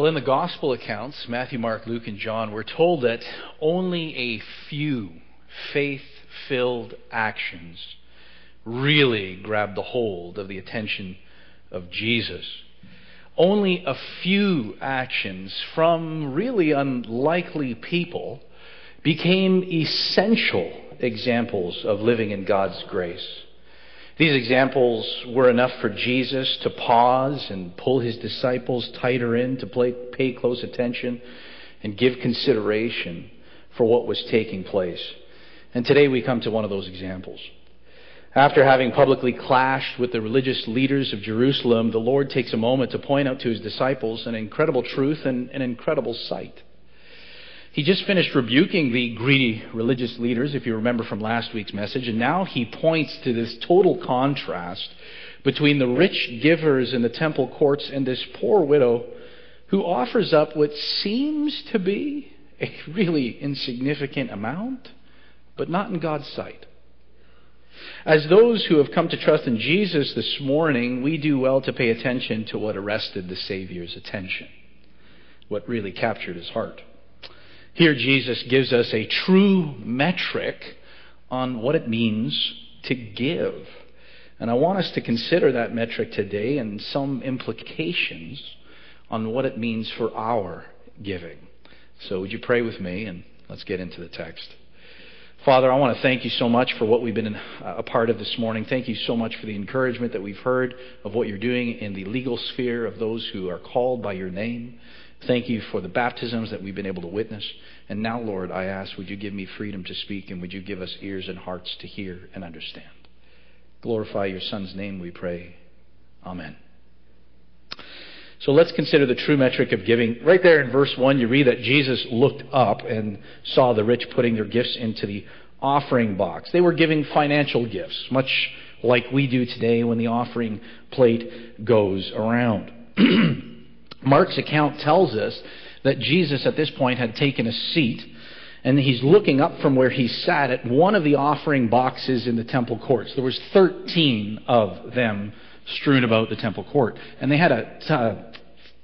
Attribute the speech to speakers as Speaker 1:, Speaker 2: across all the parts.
Speaker 1: Well, in the gospel accounts, Matthew, Mark, Luke, and John, we're told that only a few faith-filled actions really grabbed the hold of the attention of Jesus. Only a few actions from really unlikely people became essential examples of living in God's grace. These examples were enough for Jesus to pause and pull his disciples tighter in, to pay close attention and give consideration for what was taking place. And today we come to one of those examples. After having publicly clashed with the religious leaders of Jerusalem, the Lord takes a moment to point out to his disciples an incredible truth and an incredible sight. He just finished rebuking the greedy religious leaders, if you remember from last week's message, and now he points to this total contrast between the rich givers in the temple courts and this poor widow who offers up what seems to be a really insignificant amount, but not in God's sight. As those who have come to trust in Jesus this morning, we do well to pay attention to what arrested the Savior's attention, what really captured his heart. Here Jesus gives us a true metric on what it means to give. And I want us to consider that metric today and some implications on what it means for our giving. So would you pray with me and let's get into the text. Father, I want to thank you so much for what we've been a part of this morning. Thank you so much for the encouragement that we've heard of what you're doing in the legal sphere of those who are called by your name. Thank you for the baptisms that we've been able to witness. And now, Lord, I ask, would you give me freedom to speak, and would you give us ears and hearts to hear and understand? Glorify your Son's name, we pray. Amen. So let's consider the true metric of giving. Right there in verse 1, you read that Jesus looked up and saw the rich putting their gifts into the offering box. They were giving financial gifts, much like we do today when the offering plate goes around. Mark's account tells us that Jesus at this point had taken a seat, and he's looking up from where he sat at one of the offering boxes in the temple courts. There was 13 of them strewn about the temple court, and they had a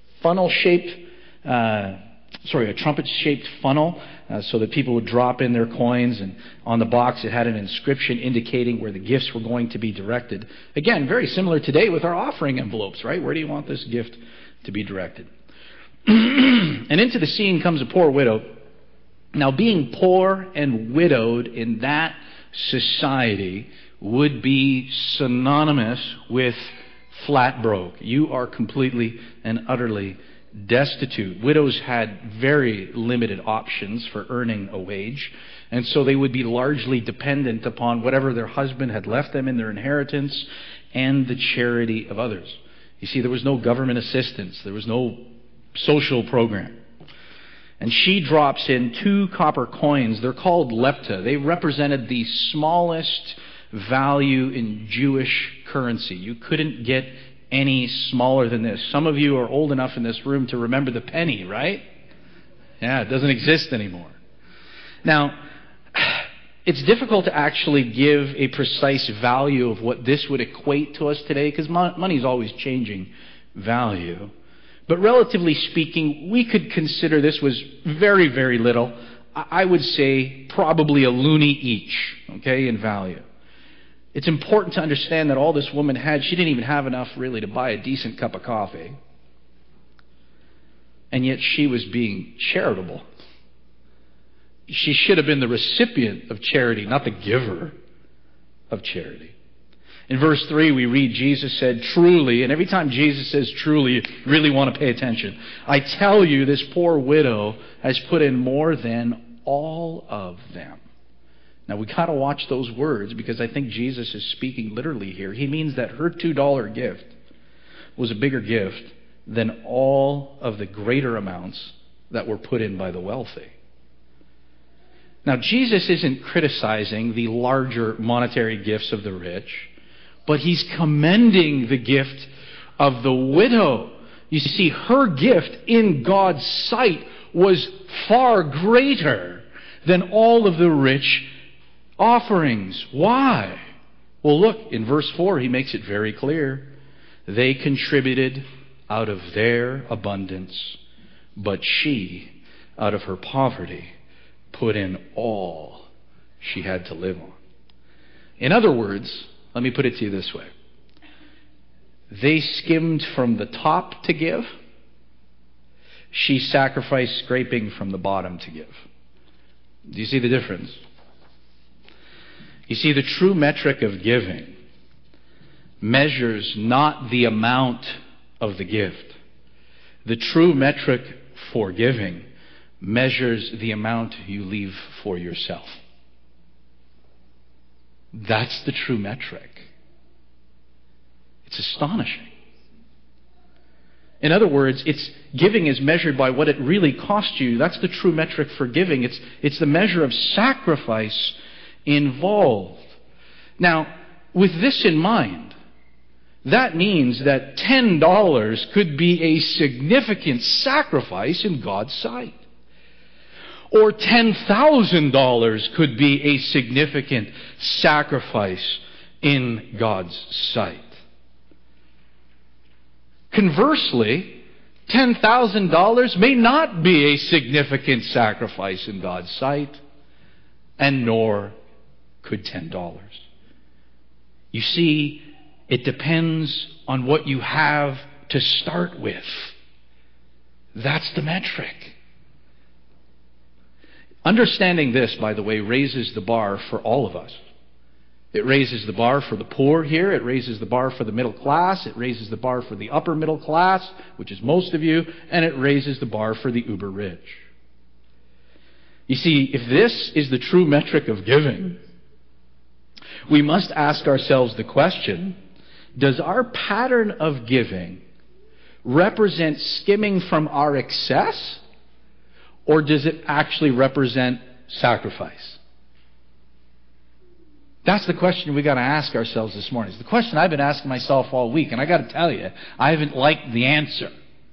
Speaker 1: trumpet-shaped funnel so that people would drop in their coins, and on the box it had an inscription indicating where the gifts were going to be directed. Again, very similar today with our offering envelopes, right? Where do you want this gift to be directed? And into the scene comes a poor widow. Now, being poor and widowed in that society would be synonymous with flat broke. You are completely and utterly destitute. Widows had very limited options for earning a wage, and so they would be largely dependent upon whatever their husband had left them in their inheritance and the charity of others. You see, there was no government assistance. There was no social program. And she drops in 2 copper coins. They're called lepta. They represented the smallest value in Jewish currency. You couldn't get any smaller than this. Some of you are old enough in this room to remember the penny, right? Yeah, it doesn't exist anymore. Now, it's difficult to actually give a precise value of what this would equate to us today, because money is always changing value. But relatively speaking, we could consider this was very, very little. I would say probably a loonie each, okay, in value. It's important to understand that all this woman had, she didn't even have enough really to buy a decent cup of coffee. And yet she was being charitable. She should have been the recipient of charity, not the giver of charity. In verse 3, we read Jesus said, truly, and every time Jesus says truly, you really want to pay attention. I tell you, this poor widow has put in more than all of them. Now, we got to watch those words, because I think Jesus is speaking literally here. He means that her $2 gift was a bigger gift than all of the greater amounts that were put in by the wealthy. Now, Jesus isn't criticizing the larger monetary gifts of the rich, but he's commending the gift of the widow. You see, her gift in God's sight was far greater than all of the rich offerings. Why? Well, look, in verse 4, he makes it very clear. They contributed out of their abundance, but she, out of her poverty, put in all she had to live on. In other words, let me put it to you this way. They skimmed from the top to give. She sacrificed scraping from the bottom to give. Do you see the difference? You see, the true metric of giving measures not the amount of the gift. The true metric for giving measures the amount you leave for yourself. That's the true metric. It's astonishing. In other words, giving is measured by what it really cost you. That's the true metric for giving. It's the measure of sacrifice involved. Now, with this in mind, that means that $10 could be a significant sacrifice in God's sight. Or $10,000 could be a significant sacrifice in God's sight. Conversely, $10,000 may not be a significant sacrifice in God's sight, and nor could $10. You see, it depends on what you have to start with. That's the metric. Understanding this, by the way, raises the bar for all of us. It raises the bar for the poor here. It raises the bar for the middle class. It raises the bar for the upper middle class, which is most of you. And it raises the bar for the uber rich. You see, if this is the true metric of giving, we must ask ourselves the question, does our pattern of giving represent skimming from our excess, or does it actually represent sacrifice? That's the question we got to ask ourselves this morning. It's the question I've been asking myself all week, and I got to tell you, I haven't liked the answer.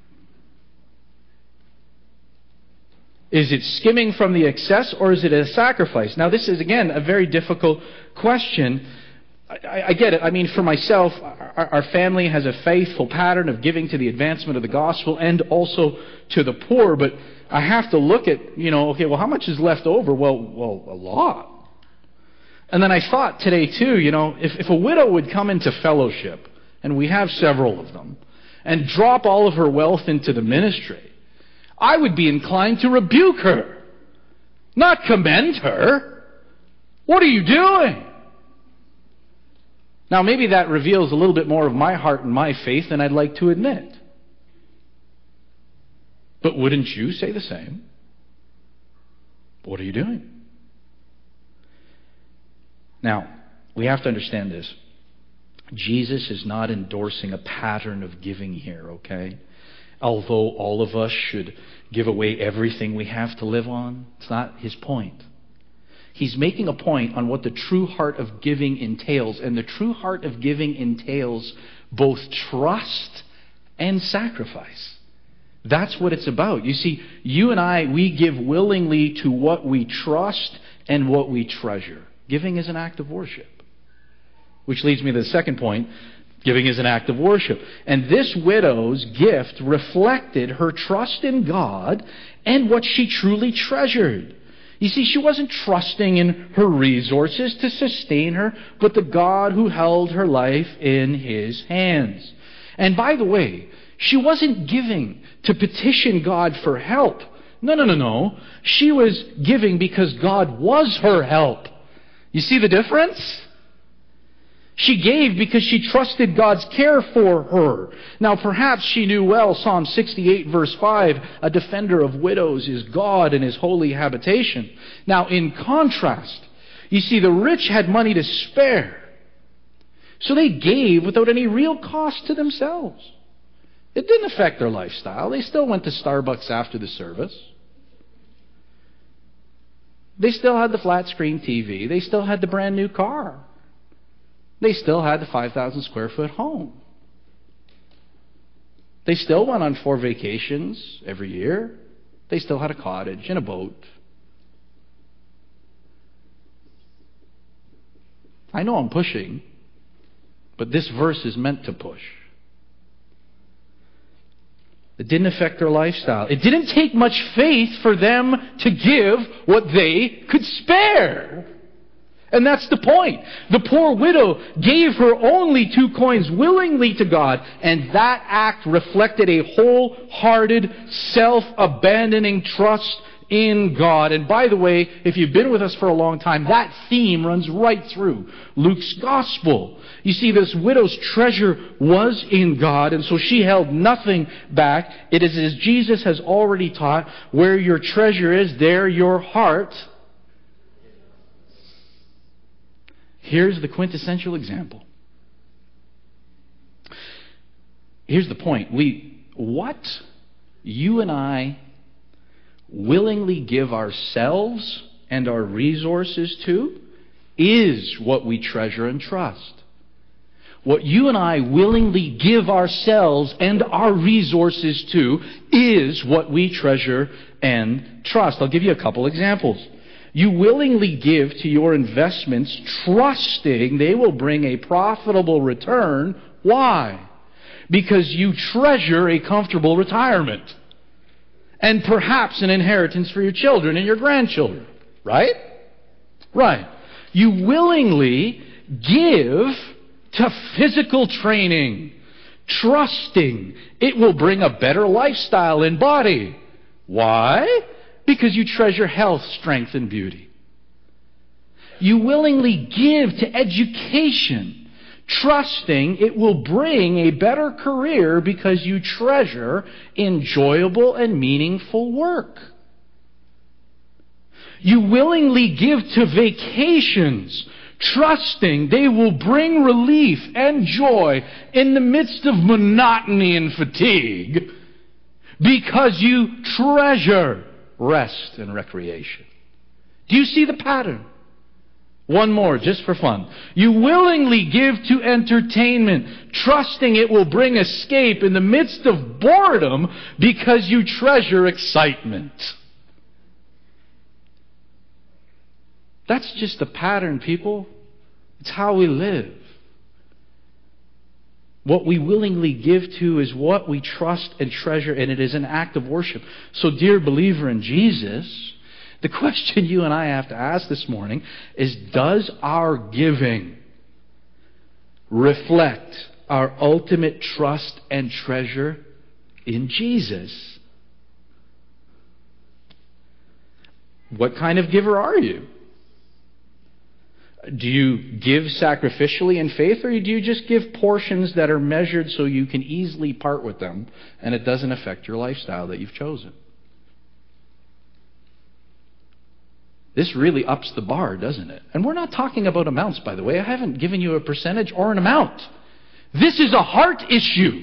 Speaker 1: Is it skimming from the excess, or is it a sacrifice? Now, this is, again, a very difficult question. I get it. I mean, for myself, our family has a faithful pattern of giving to the advancement of the gospel and also to the poor, but I have to look at, okay, well, how much is left over? Well, a lot. And then I thought today, too, if a widow would come into fellowship, and we have several of them, and drop all of her wealth into the ministry, I would be inclined to rebuke her, not commend her. What are you doing? Now, maybe that reveals a little bit more of my heart and my faith than I'd like to admit. But wouldn't you say the same? What are you doing? Now, we have to understand this. Jesus is not endorsing a pattern of giving here, okay? Although all of us should give away everything we have to live on, it's not his point. He's making a point on what the true heart of giving entails. And the true heart of giving entails both trust and sacrifice. That's what it's about. You see, you and I, we give willingly to what we trust and what we treasure. Giving is an act of worship. Which leads me to the second point. Giving is an act of worship. And this widow's gift reflected her trust in God and what she truly treasured. You see, she wasn't trusting in her resources to sustain her, but the God who held her life in His hands. And by the way, she wasn't giving to petition God for help. No. She was giving because God was her help. You see the difference? She gave because she trusted God's care for her. Now, perhaps she knew well Psalm 68 verse 5, a defender of widows is God in His holy habitation. Now, in contrast, you see, the rich had money to spare. So they gave without any real cost to themselves. It didn't affect their lifestyle. They still went to Starbucks after the service. They still had the flat screen TV. They still had the brand new car. They still had the 5,000 square foot home. They still went on 4 vacations every year. They still had a cottage and a boat. I know I'm pushing, but this verse is meant to push. It didn't affect their lifestyle. It didn't take much faith for them to give what they could spare. And that's the point. The poor widow gave her only 2 coins willingly to God, and that act reflected a wholehearted, self-abandoning trust in God. And by the way, if you've been with us for a long time, that theme runs right through Luke's gospel. You see, this widow's treasure was in God, and so she held nothing back. It is as Jesus has already taught, where your treasure is, there your heart. Here's the quintessential example. Here's the point. What you and I willingly give ourselves and our resources to is what we treasure and trust. What you and I willingly give ourselves and our resources to is what we treasure and trust. I'll give you a couple examples. You willingly give to your investments, trusting they will bring a profitable return. Why? Because you treasure a comfortable retirement. And perhaps an inheritance for your children and your grandchildren. Right? Right. You willingly give to physical training, trusting it will bring a better lifestyle and body. Why? Because you treasure health, strength, and beauty. You willingly give to education, trusting it will bring a better career because you treasure enjoyable and meaningful work. You willingly give to vacations, trusting they will bring relief and joy in the midst of monotony and fatigue because you treasure rest and recreation. Do you see the pattern? One more, just for fun. You willingly give to entertainment, trusting it will bring escape in the midst of boredom because you treasure excitement. That's just the pattern, people. It's how we live. What we willingly give to is what we trust and treasure, and it is an act of worship. So, dear believer in Jesus, the question you and I have to ask this morning is, does our giving reflect our ultimate trust and treasure in Jesus? What kind of giver are you? Do you give sacrificially in faith, or do you just give portions that are measured so you can easily part with them and it doesn't affect your lifestyle that you've chosen? This really ups the bar, doesn't it? And we're not talking about amounts, by the way. I haven't given you a percentage or an amount. This is a heart issue.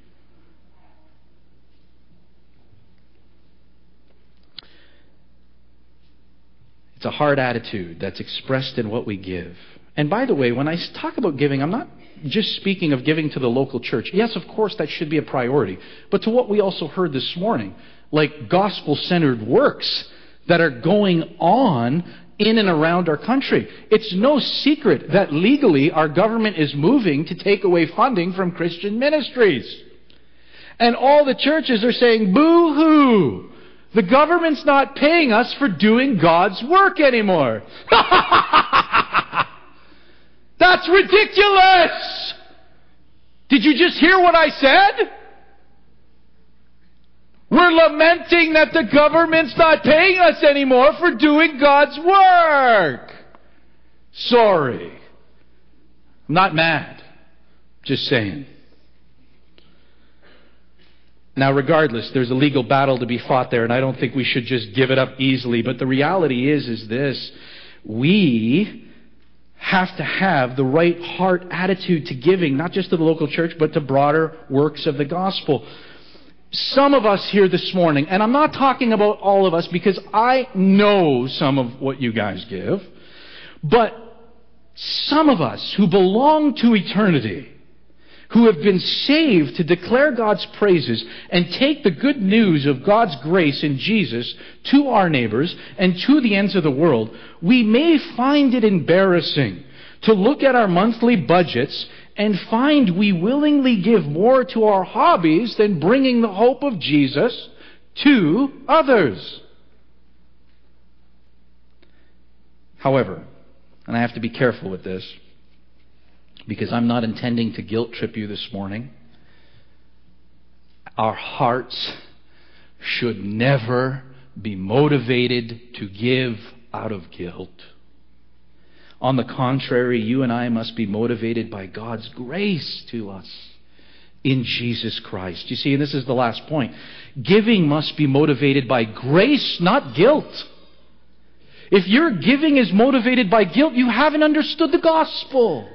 Speaker 1: It's a heart attitude that's expressed in what we give. And by the way, when I talk about giving, I'm not just speaking of giving to the local church. Yes, of course, that should be a priority. But to what we also heard this morning, like gospel-centered works that are going on in and around our country. It's no secret that legally our government is moving to take away funding from Christian ministries. And all the churches are saying, boo-hoo! The government's not paying us for doing God's work anymore. That's ridiculous! Did you just hear what I said? We're lamenting that the government's not paying us anymore for doing God's work. Sorry. I'm not mad. Just saying. Now, regardless, there's a legal battle to be fought there, and I don't think we should just give it up easily. But the reality is this. We have to have the right heart attitude to giving, not just to the local church, but to broader works of the gospel. Some of us here this morning, and I'm not talking about all of us because I know some of what you guys give, but some of us who belong to eternity, who have been saved to declare God's praises and take the good news of God's grace in Jesus to our neighbors and to the ends of the world, we may find it embarrassing to look at our monthly budgets and find we willingly give more to our hobbies than bringing the hope of Jesus to others. However, and I have to be careful with this, because I'm not intending to guilt trip you this morning, our hearts should never be motivated to give out of guilt. On the contrary, you and I must be motivated by God's grace to us in Jesus Christ. You see, and this is the last point. Giving must be motivated by grace, not guilt. If your giving is motivated by guilt, you haven't understood the gospel.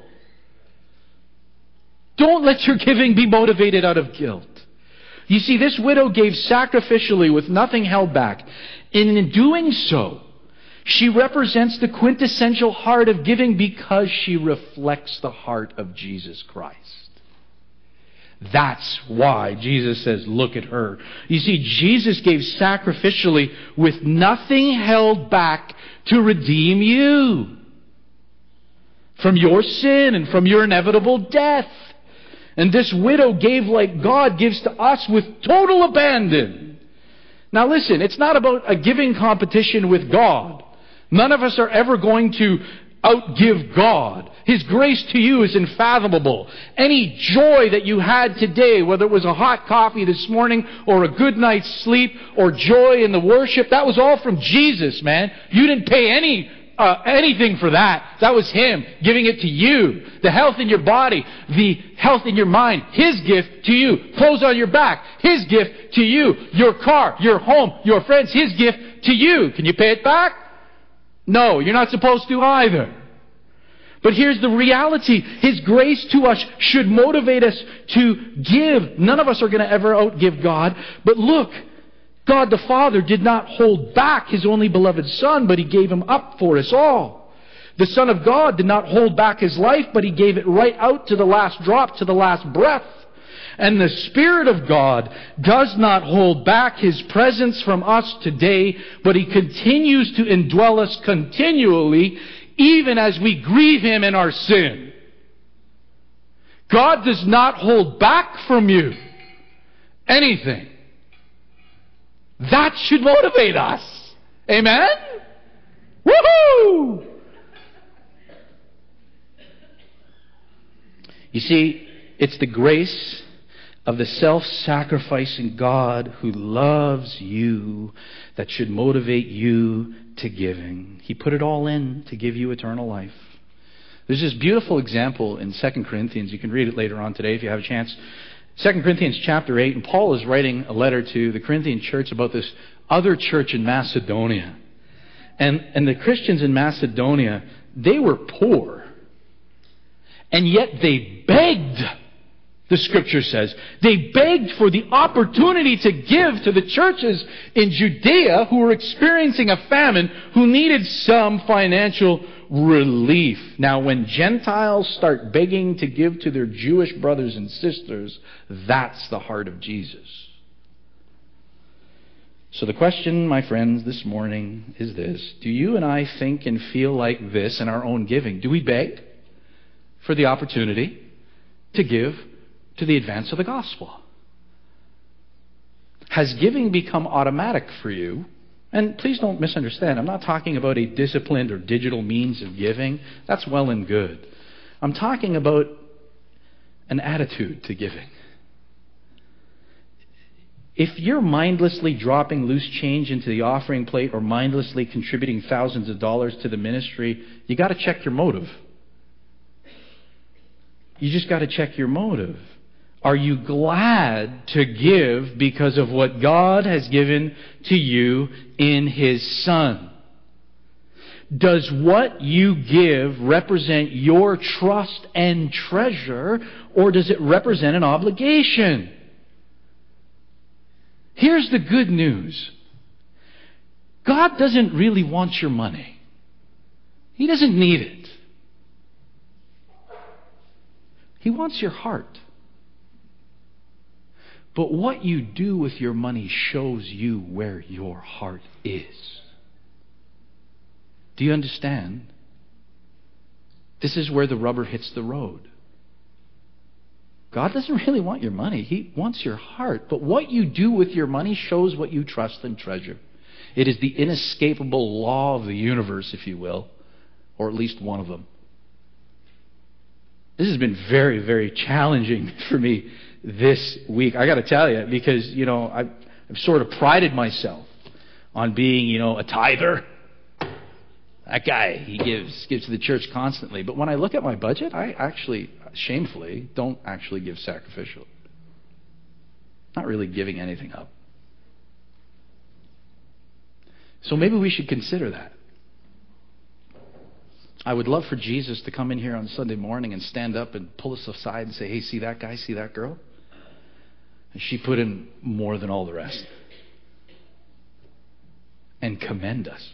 Speaker 1: Don't let your giving be motivated out of guilt. You see, this widow gave sacrificially with nothing held back. In doing so, she represents the quintessential heart of giving because she reflects the heart of Jesus Christ. That's why Jesus says, look at her. You see, Jesus gave sacrificially with nothing held back to redeem you from your sin and from your inevitable death. And this widow gave like God gives to us with total abandon. Now listen, it's not about a giving competition with God. None of us are ever going to outgive God. His grace to you is unfathomable. Any joy that you had today, whether it was a hot coffee this morning or a good night's sleep or joy in the worship, that was all from Jesus, man. You didn't pay anything for that. That was Him giving it to you. The health in your body, the health in your mind, His gift to you. Clothes on your back, His gift to you. Your car, your home, your friends, His gift to you. Can you pay it back? No, you're not supposed to either. But here's the reality. His grace to us should motivate us to give. None of us are going to ever outgive God. But look, God the Father did not hold back His only beloved Son, but He gave Him up for us all. The Son of God did not hold back His life, but He gave it right out to the last drop, to the last breath. And the Spirit of God does not hold back His presence from us today, but He continues to indwell us continually, even as we grieve Him in our sin. God does not hold back from you anything. That should motivate us. Amen? Woohoo! You see, it's the grace of the self-sacrificing God who loves you that should motivate you to giving. He put it all in to give you eternal life. There's this beautiful example in 2 Corinthians. You can read it later on today if you have a chance. 2 Corinthians chapter 8, and Paul is writing a letter to the Corinthian church about this other church in Macedonia. And the Christians in Macedonia, they were poor. And yet they begged. The Scripture says, they begged for the opportunity to give to the churches in Judea who were experiencing a famine, who needed some financial relief. Now, when Gentiles start begging to give to their Jewish brothers and sisters, that's the heart of Jesus. So the question, my friends, this morning is this. Do you and I think and feel like this in our own giving? Do we beg for the opportunity to give to the advance of the gospel? Has giving become automatic for you? And please don't misunderstand. I'm not talking about a disciplined or digital means of giving. That's well and good. I'm talking about an attitude to giving. If you're mindlessly dropping loose change into the offering plate or mindlessly contributing thousands of dollars to the ministry, you got to check your motive. You just got to check your motive. Are you glad to give because of what God has given to you in His Son? Does what you give represent your trust and treasure, or does it represent an obligation? Here's the good news. God doesn't really want your money. He doesn't need it. He wants your heart. But what you do with your money shows you where your heart is. Do you understand? This is where the rubber hits the road. God doesn't really want your money. He wants your heart. But what you do with your money shows what you trust and treasure. It is the inescapable law of the universe, if you will, or at least one of them. This has been very, very challenging for me this week. I got to tell you, because, I've sort of prided myself on being, a tither. That guy, he gives to the church constantly. But when I look at my budget, I actually, shamefully, don't actually give sacrificial. Not really giving anything up. So maybe we should consider that. I would love for Jesus to come in here on Sunday morning and stand up and pull us aside and say, hey, see that guy, see that girl? And she put in more than all the rest. And commend us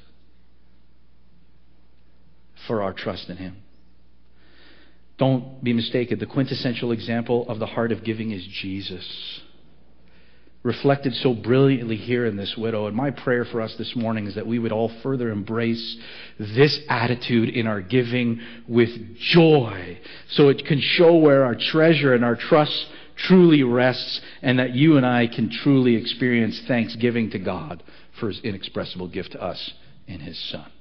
Speaker 1: for our trust in Him. Don't be mistaken. The quintessential example of the heart of giving is Jesus, reflected so brilliantly here in this widow. And my prayer for us this morning is that we would all further embrace this attitude in our giving with joy, so it can show where our treasure and our trust truly rests, and that you and I can truly experience thanksgiving to God for His inexpressible gift to us in His Son.